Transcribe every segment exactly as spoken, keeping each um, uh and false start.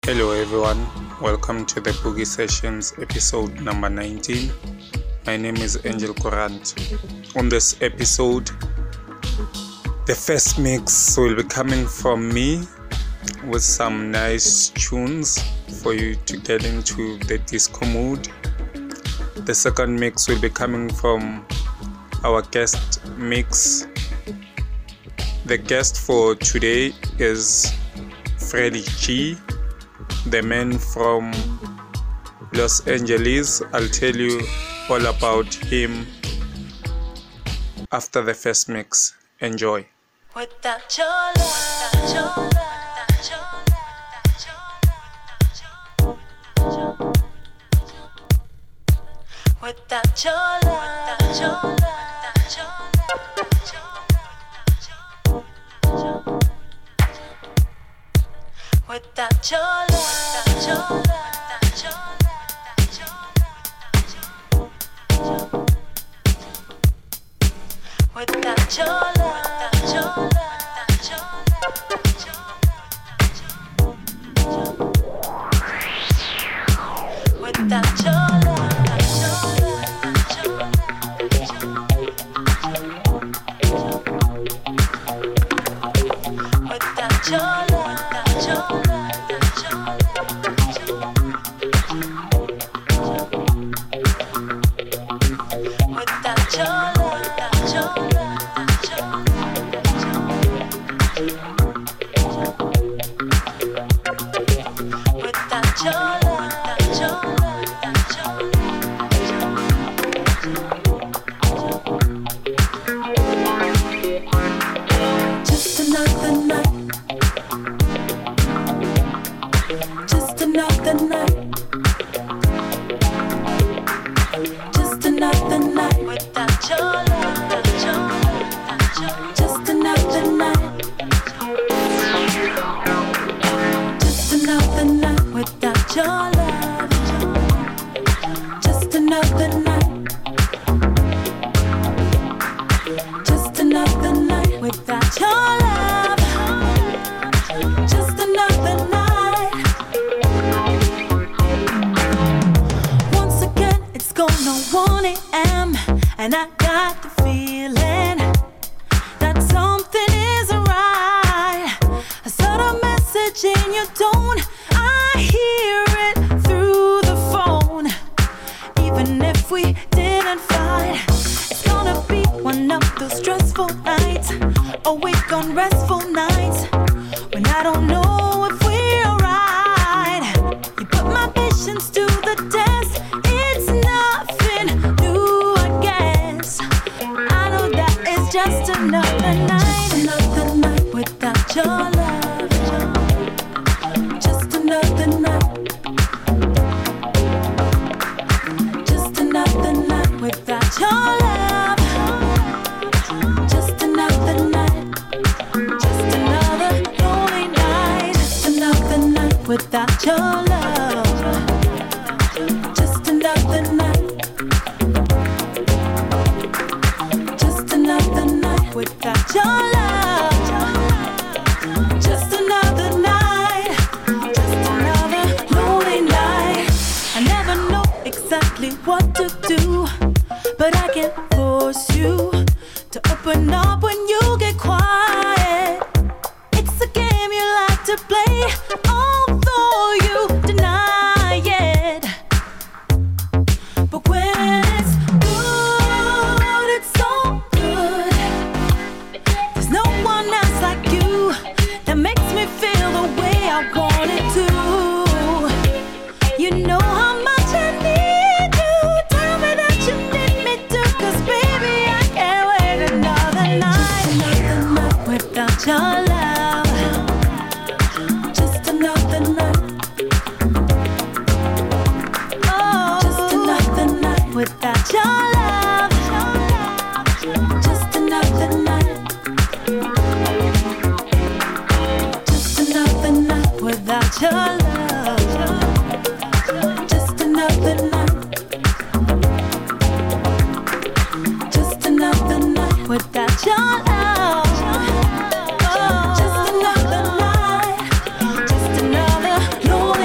Hello everyone, welcome to the Boogie Sessions episode number nineteen. My name is Angel Corant. On this episode, the first mix will be coming from me with some nice tunes for you to get into the disco mood. The second mix will be coming from our guest mix. The guest for today is Freddie G, the man from Los Angeles. I'll tell you all about him after the first mix. Enjoy. Without your love, your love, without your love, your love. Without your love, your love, without your love, your love, without your love. And I got the feeling that something isn't right. I saw a message in your tone, I hear it through the phone. Even if we didn't fight, it's gonna be one of those stressful nights, awake on restful nights, when I don't know if we're right. You put my patience to the test, it's nothing new, I guess. I know that it's just another night, another night without your love. Just another night, just another night without your love. Just another night, just another lonely night. Just another night without your love. Just another night, just another night without your love. Just another night, just another lonely night. I never know exactly what to do, but I can force you to open up when you get quiet. It's a game you like to play, although you deny it. But when it's good, it's so good. There's no one else like you that makes me feel the way I want it to. You know how much I need you. Tell me that you need me too, 'cause baby I can't wait another night, another night without your love. Just another night, oh, just another night without your love. Just another night, just another night without your love. Just another night, just another night without your love. Oh, just another night, just another lonely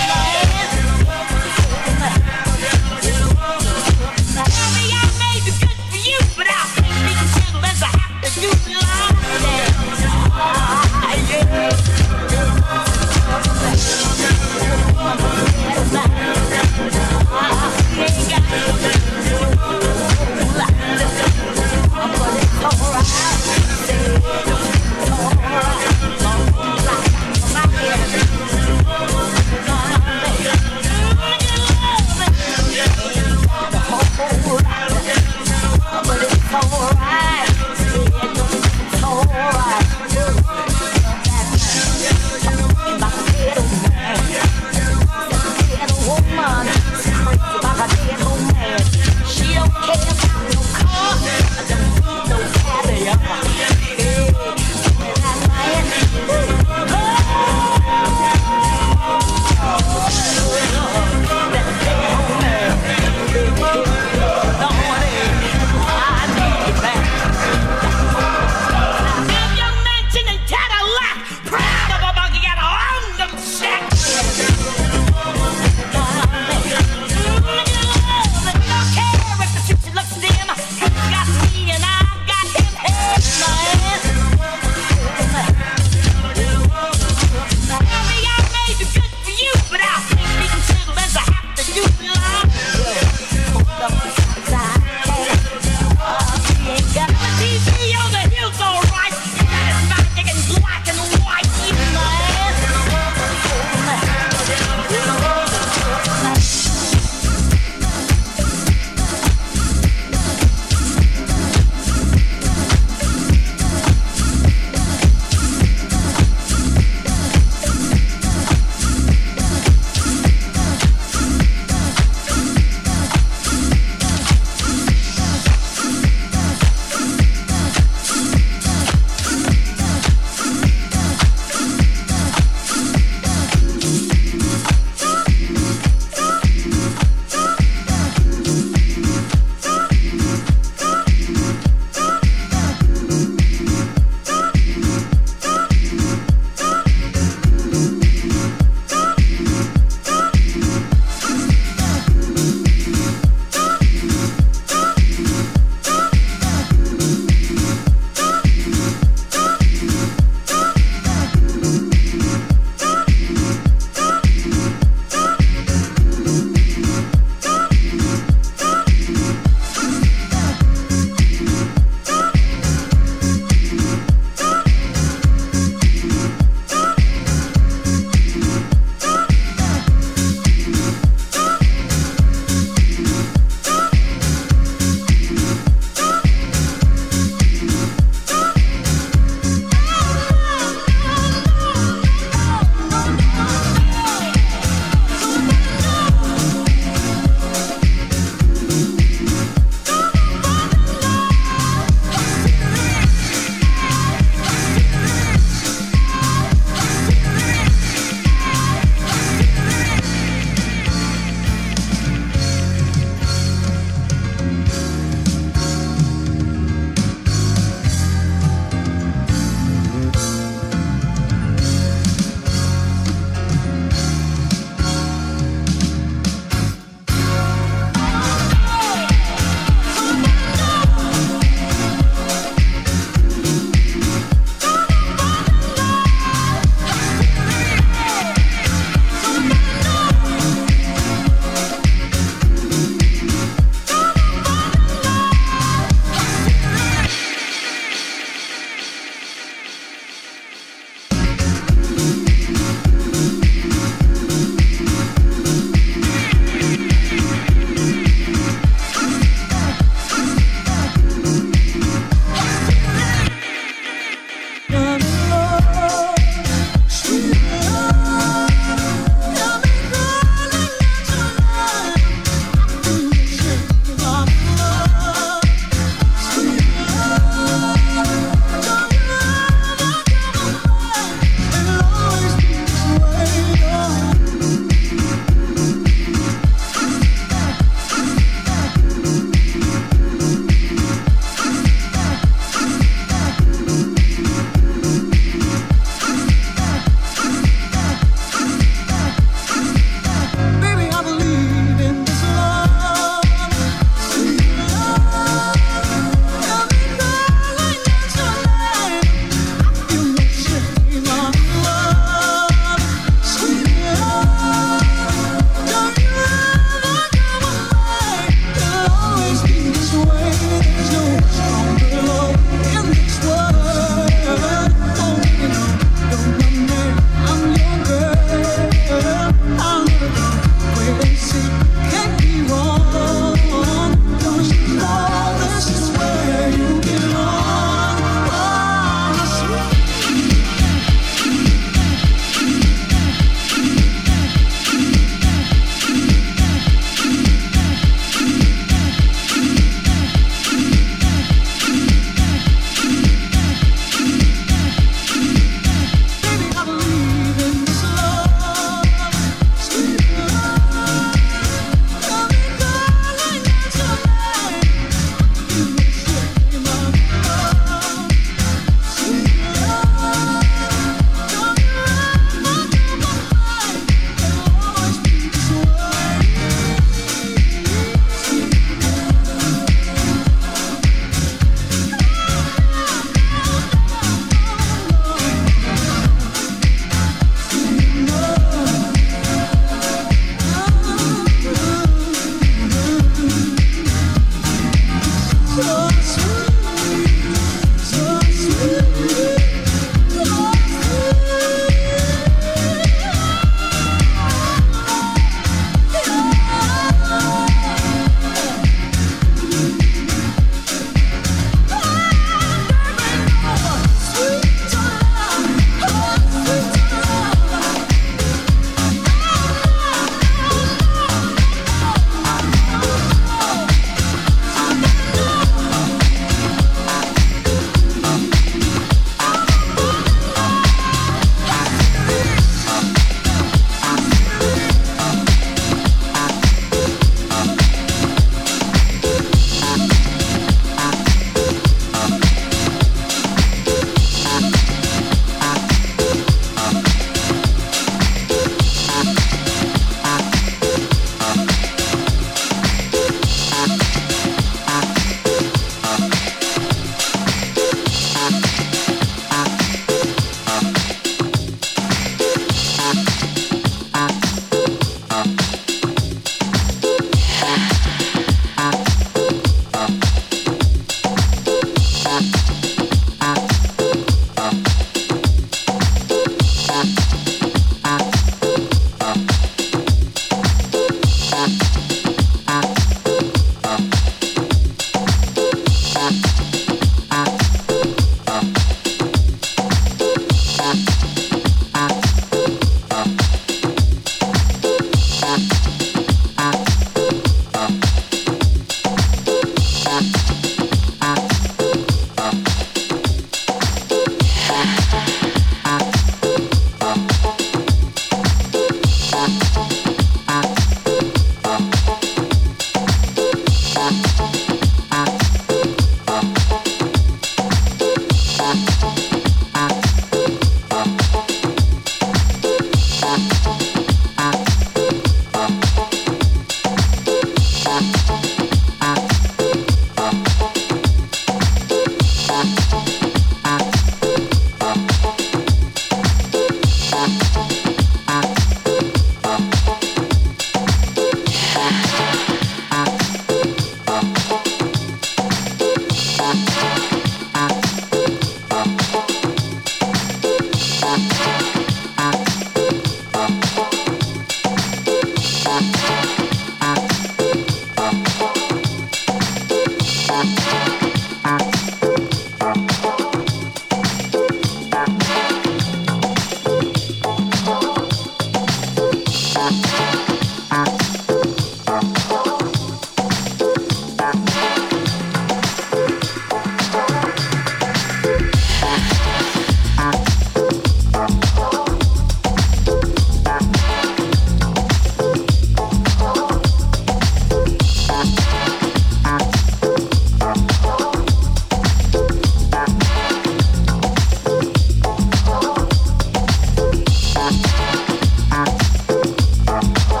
Bye.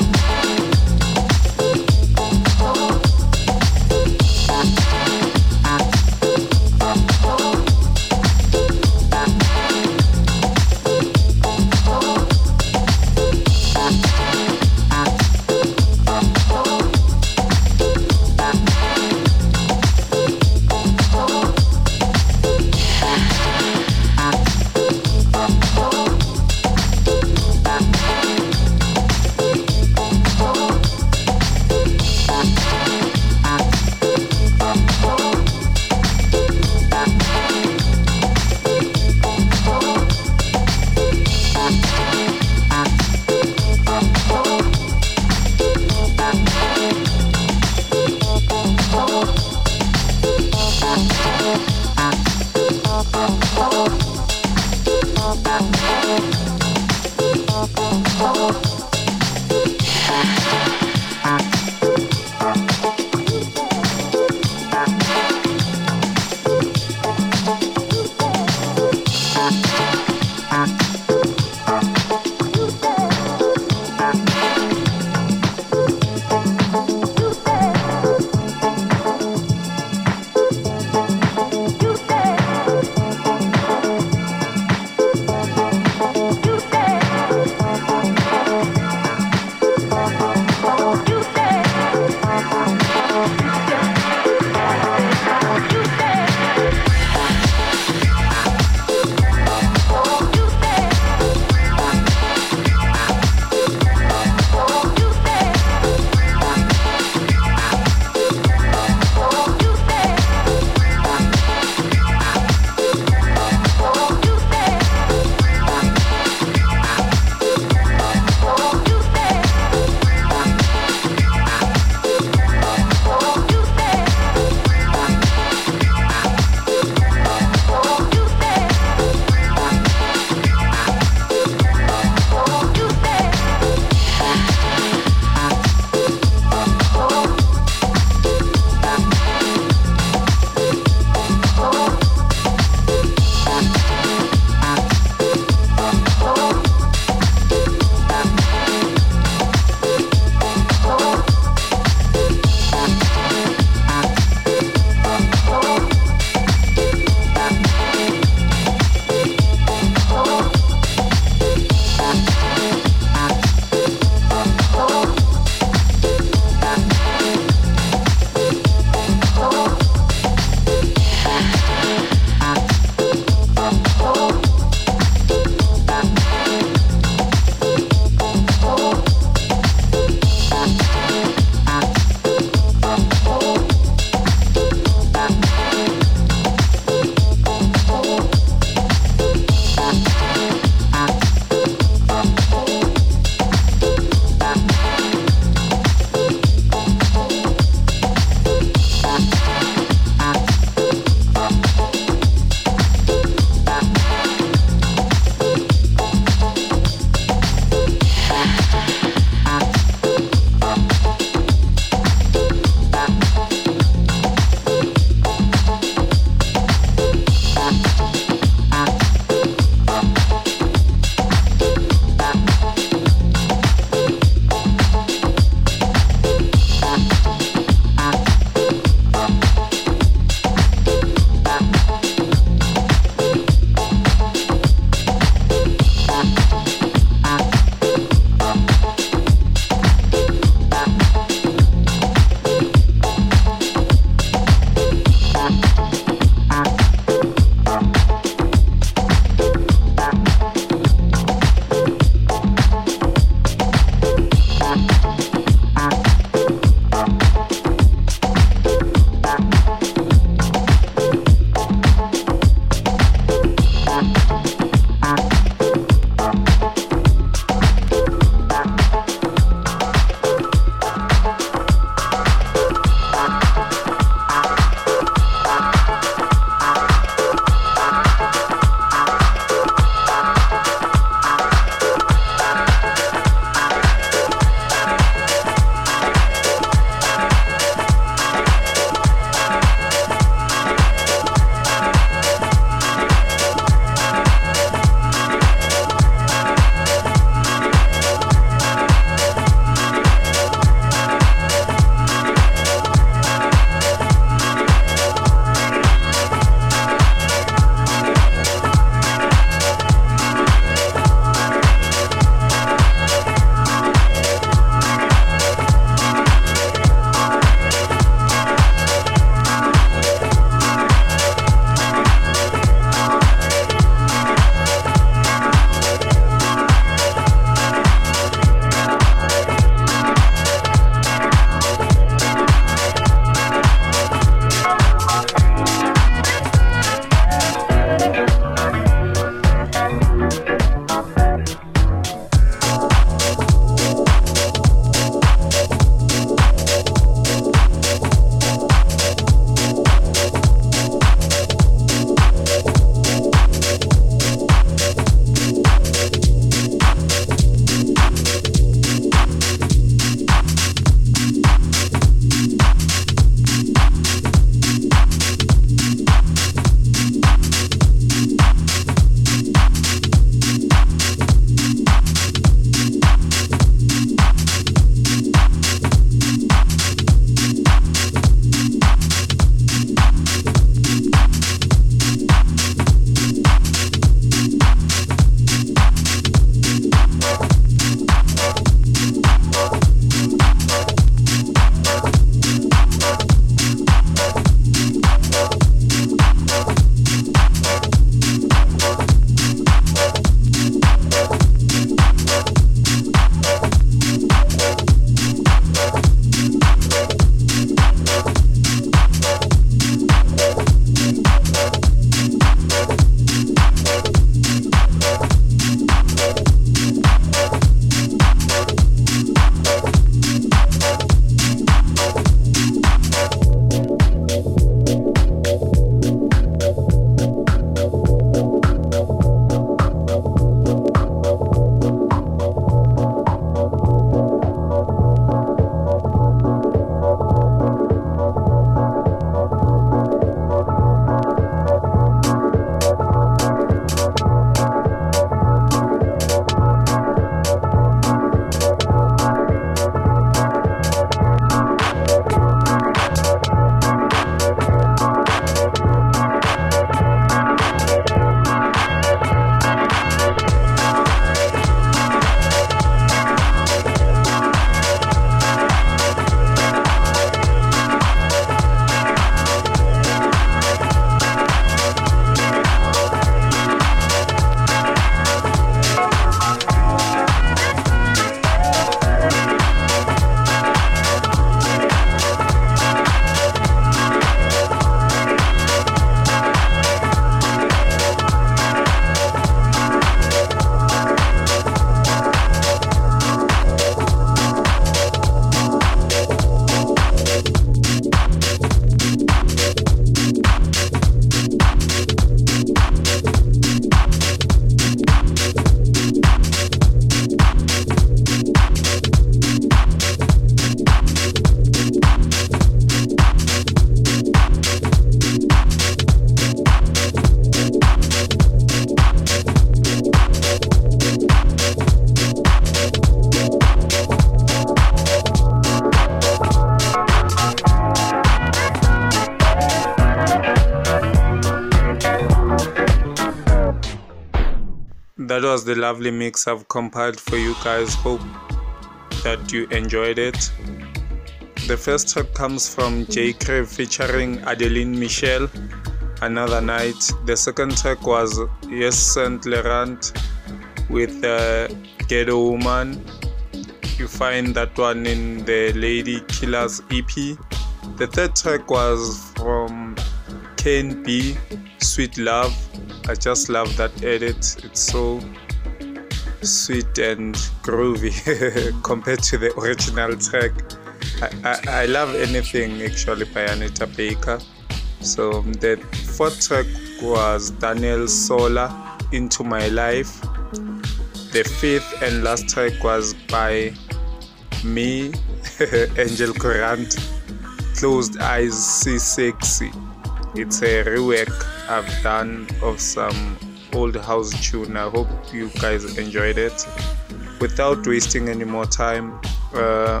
that was the lovely mix I've compiled for you guys. Hope that you enjoyed it. The first track comes from J. Crave featuring Adeline Michel, Another Night. The second track was Yes Saint Laurent with uh, Ghetto Woman. You find that one in the Lady Killers E P. The third track was from Kane B, Sweet Love. I just love that edit. It's so sweet and groovy compared to the original track. I, I, I love anything actually by Anita Baker. So the fourth track was Daniel Sola, Into My Life. The fifth and last track was by me, Angel Courant, Closed Eyes See Sexy. It's a rework I've done of some old house tune. I hope you guys enjoyed it. Without wasting any more time, uh,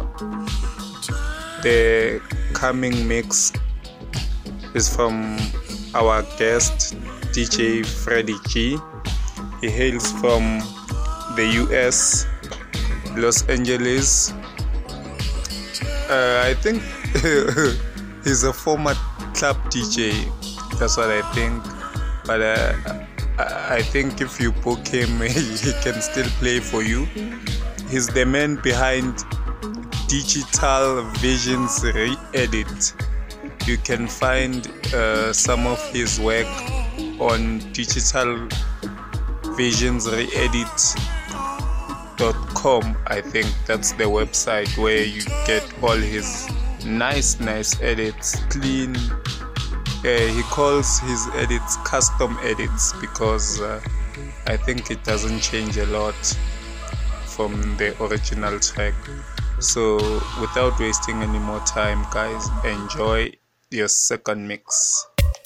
the coming mix is from our guest D J Freddie G. He hails from the U S, Los Angeles. uh, I think he's a former club D J, that's what I think, but uh, I think if you book him he can still play for you. He's the man behind Digital Visions Re-Edit. You can find uh, some of his work on Digital Visions Re-Edit dot com. I think that's the website where you get all his nice nice edits, clean. Uh, he calls his edits custom edits because uh, I think it doesn't change a lot from the original track. So without wasting any more time, guys, enjoy your second mix.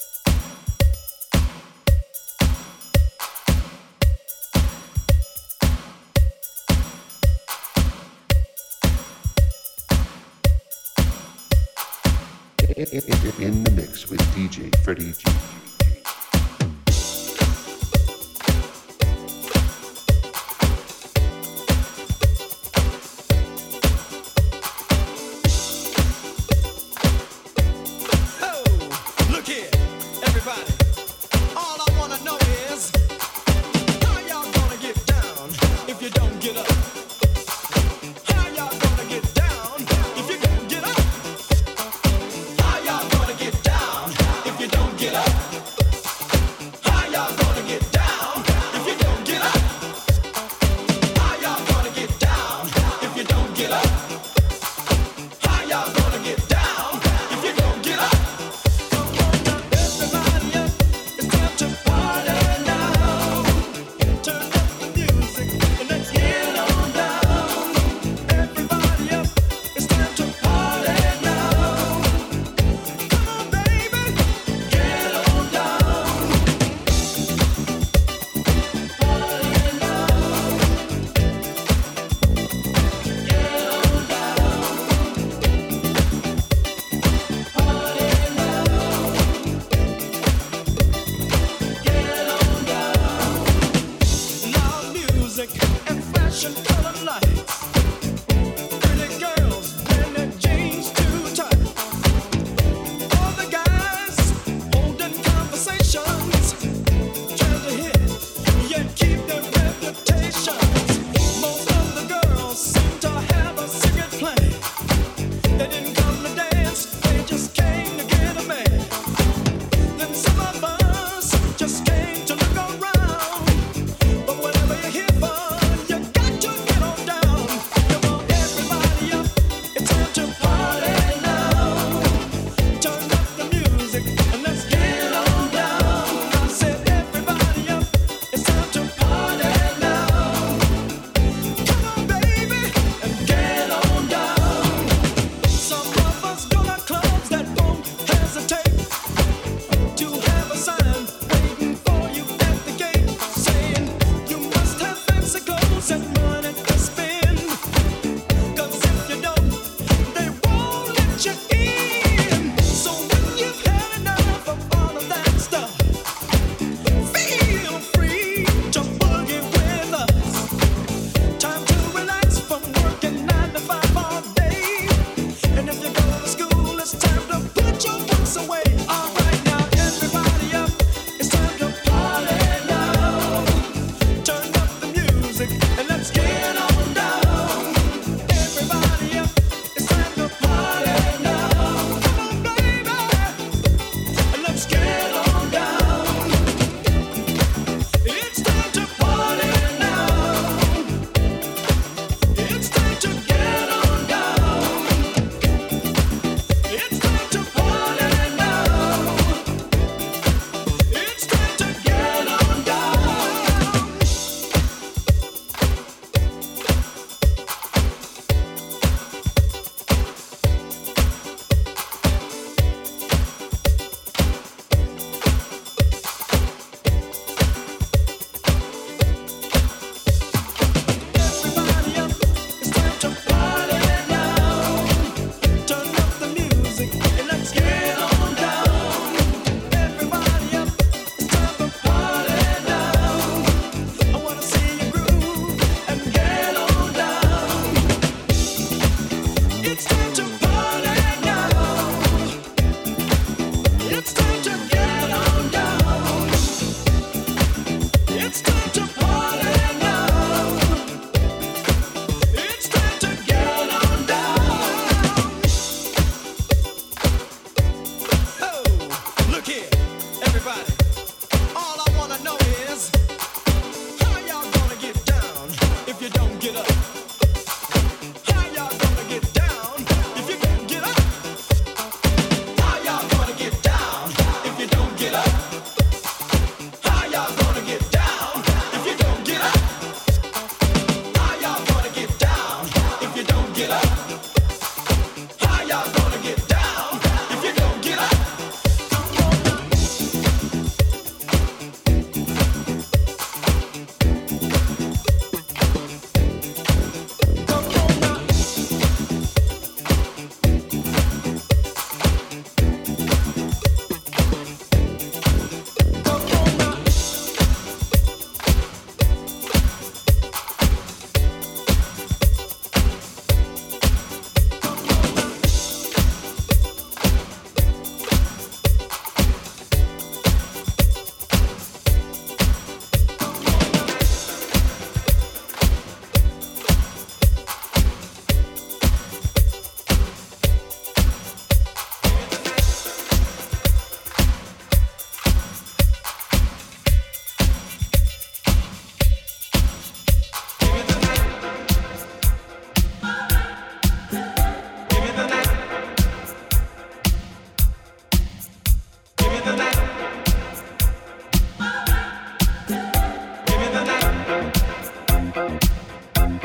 In the mix with D J Freddie G. But whatever you're here for, you got to get on down.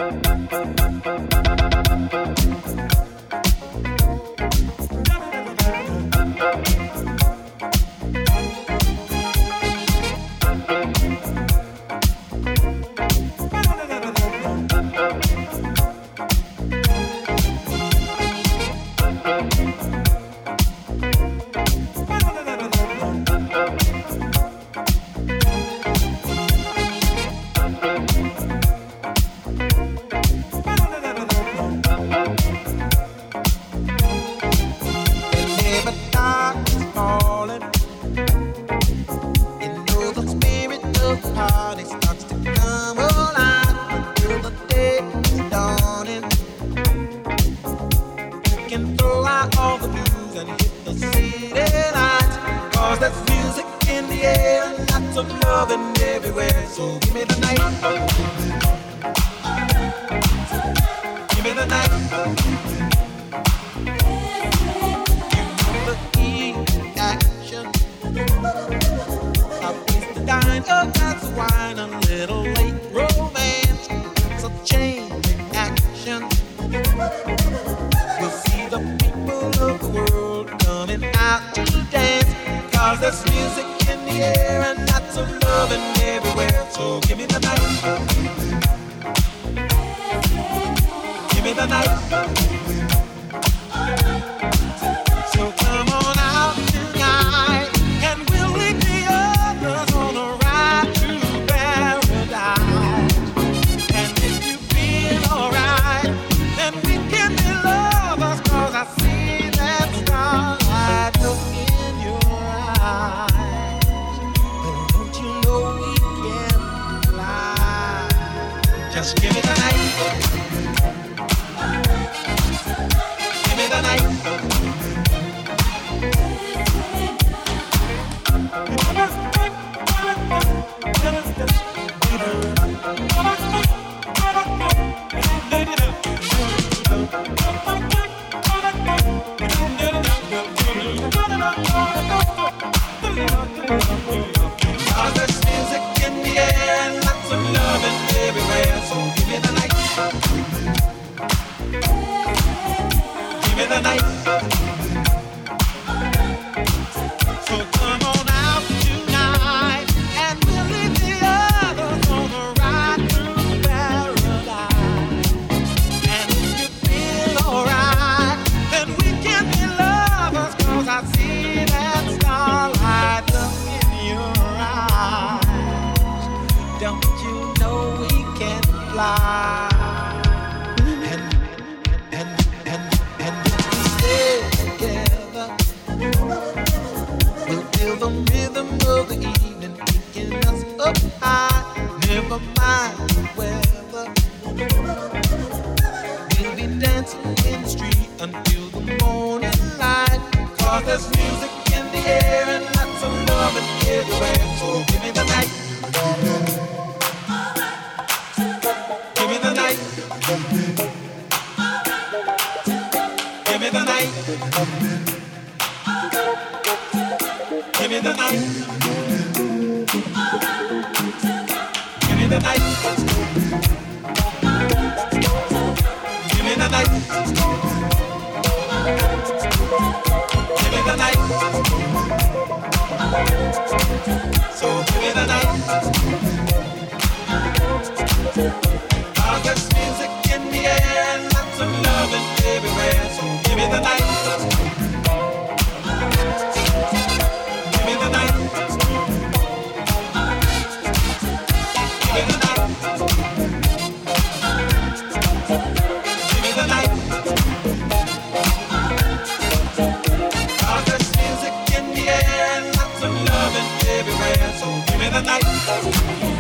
Everywhere, so give me the night.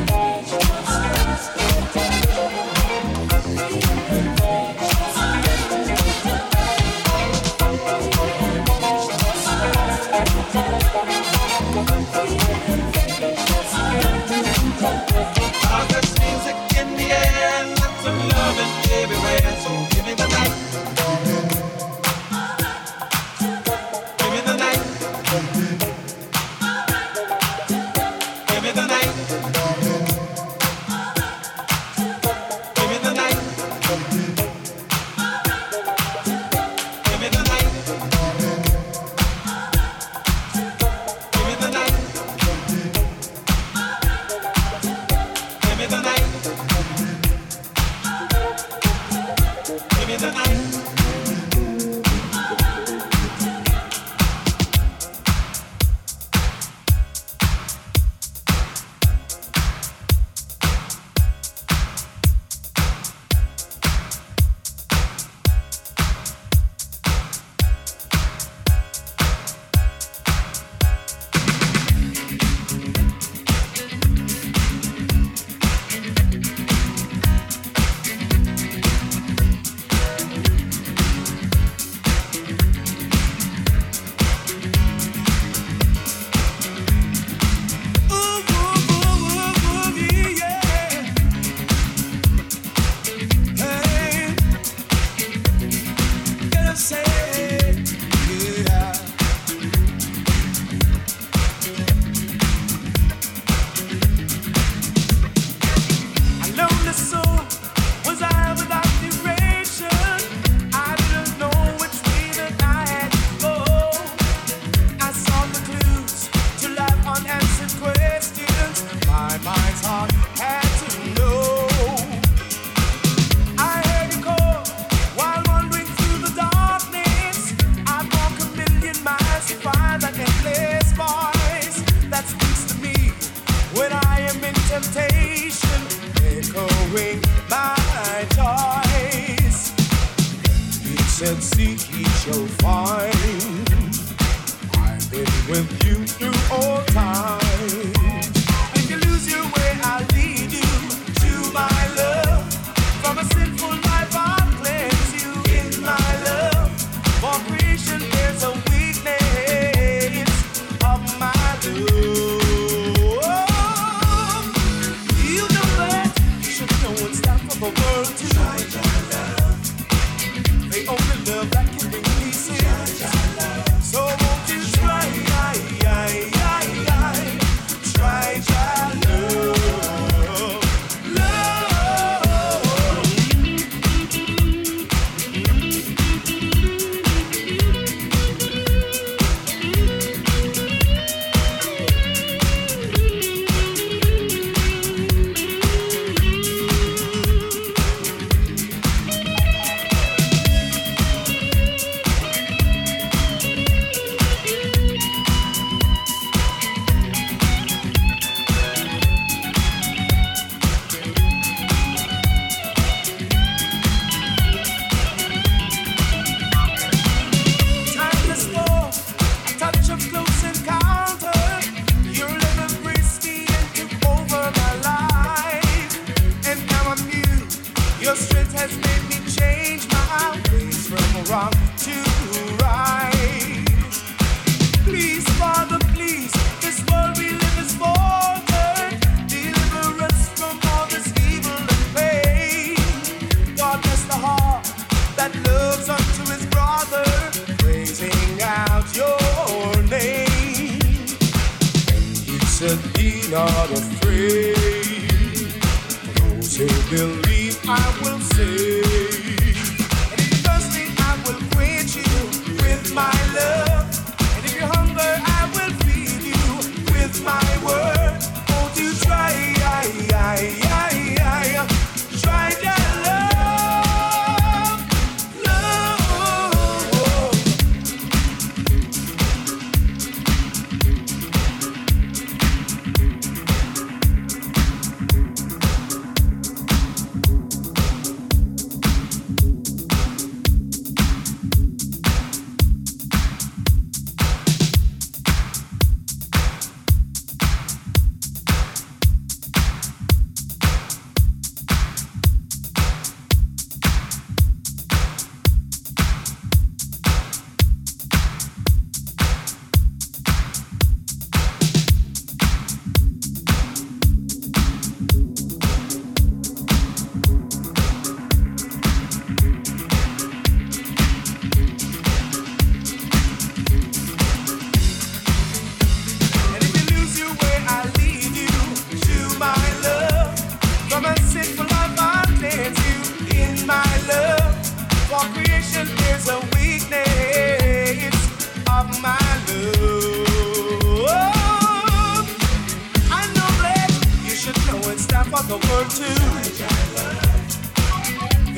the world too. The only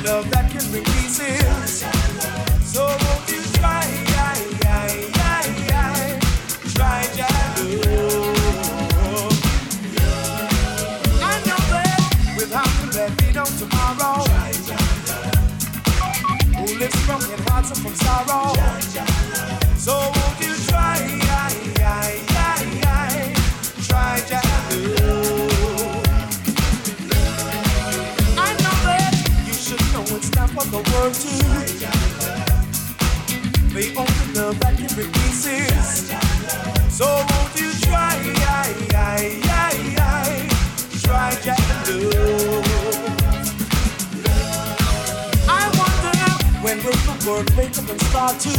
love that can bring pieces. So won't you try, try Jalo. I know that without you let me know tomorrow. Who lives broken hearts and from sorrow. So won't you try, try Jalo. I know that you should know it's time for the world to. They only love that can bring pieces. So won't you try, try Jalo. I wonder when will the world wake up and start to.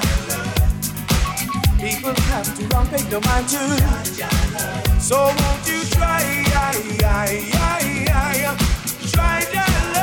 People have to run, pay the mind too. So won't you try, try Jalo.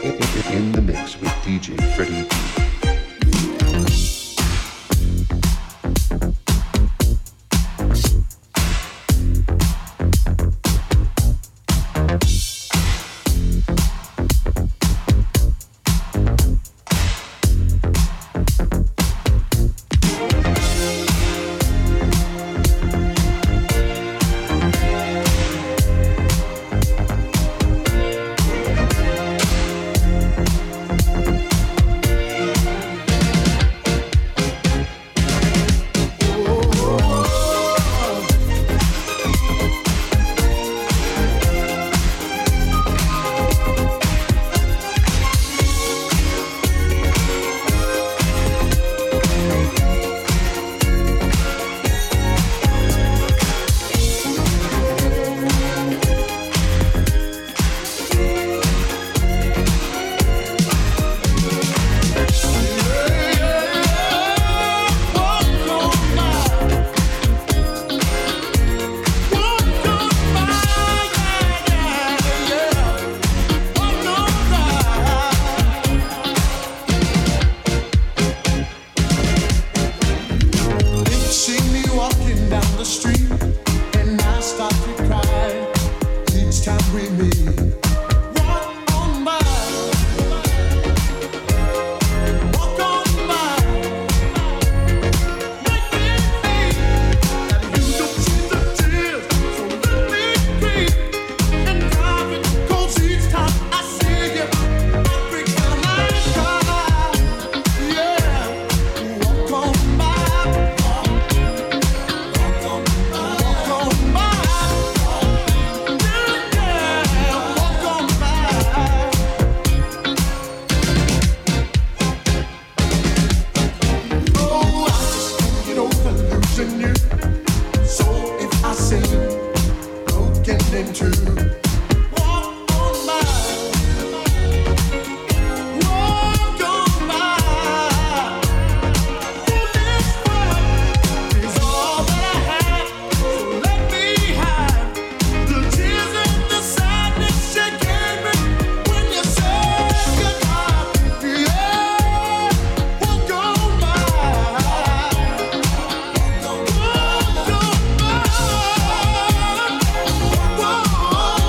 In the mix with D J Freddie G. Whoa.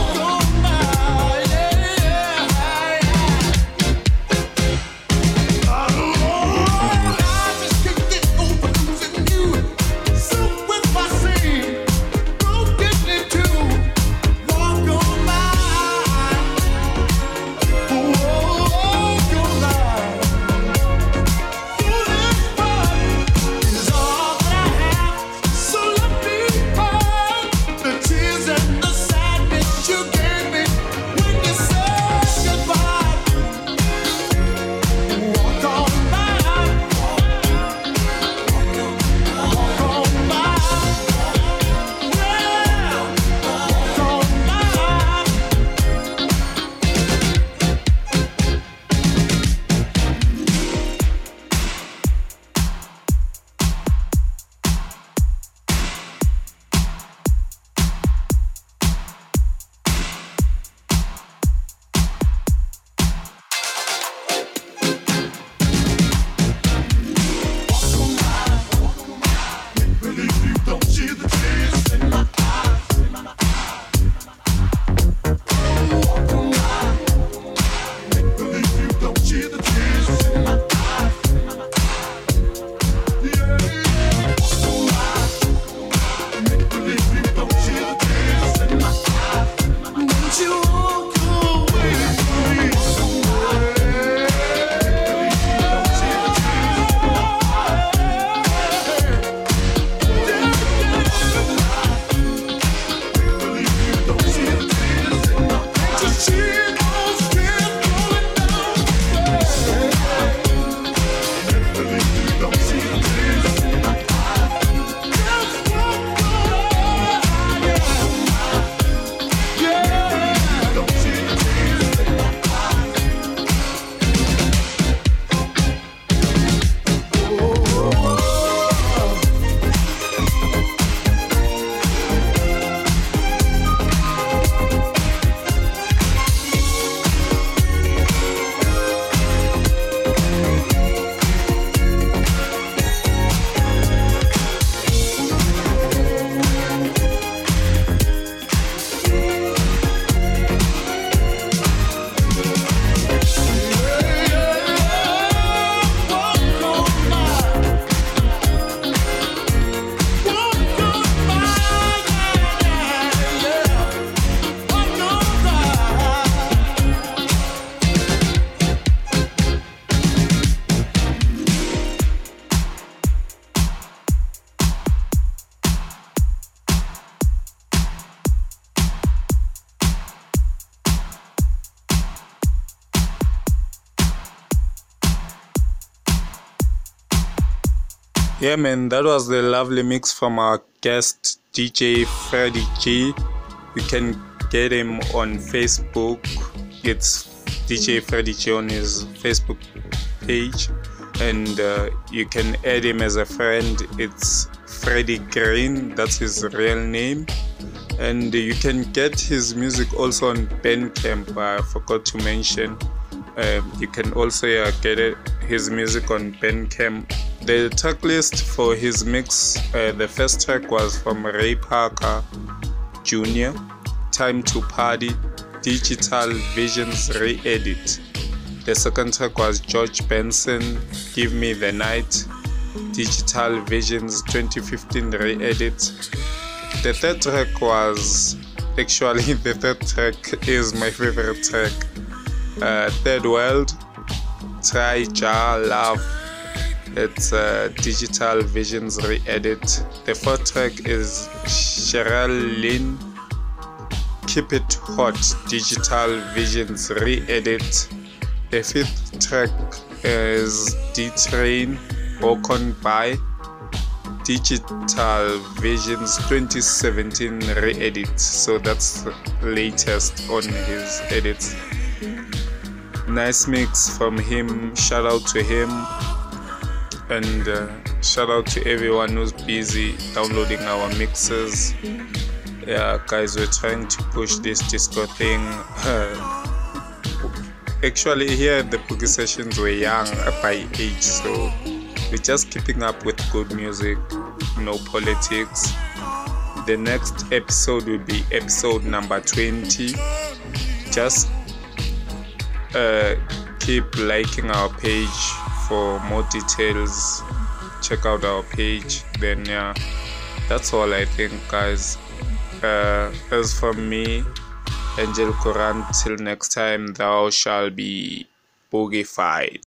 Yeah, man, that was the lovely mix from our guest D J Freddie G. You can get him on Facebook. It's D J Freddie G on his Facebook page, and uh, you can add him as a friend. It's Freddie Green, that's his real name. And you can get his music also on Bandcamp. I forgot to mention. Um, you can also uh, get it, his music on Bandcamp. The track list for his mix, uh, the first track was from Ray Parker Junior, Time to Party, Digital Visions Re-Edit. The second track was George Benson, Give Me the Night, Digital Visions twenty fifteen Re-Edit. The third track was, actually the third track is my favorite track, uh, Third World, Try Ja Love. It's uh, Digital Visions Re-Edit. The fourth track is Cheryl Lynn, Keep It Hot, Digital Visions Re-Edit. The fifth track is D-Train, Walk On By, Digital Visions twenty seventeen Re-Edit. So that's the latest on his edits. Nice mix from him. Shout out to him. And uh, shout out to everyone who's busy downloading our mixes. Yeah, guys, we're trying to push this disco thing. Actually, here at the Boogie Sessions, we're young by age, so we're just keeping up with good music, no politics. The next episode will be episode number twenty. Just uh, keep liking our page for more details. Check out our page. Then yeah, that's all I think, guys. Uh, as for me, Angel Courant, till next time, thou shall be boogified.